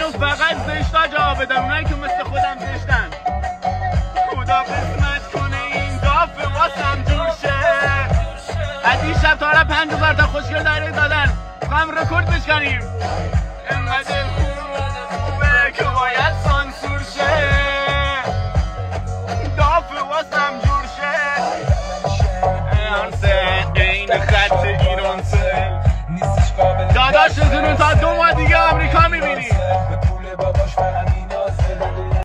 منو فقط زشتا جواب بدم، اونایی که مثل خودم زشتن. خدا قسمت کنه این دافه واسم جور شه. از این شب تا حالا 5000 تا خوشگل داره دادن، هم رکورد بشکنیم. انقدر خوبه که باید سانسور شه. دافه واسم جور شه. این خط ایرانسل داداشتون تا 2 ماه دیگه آمریکا میبینی.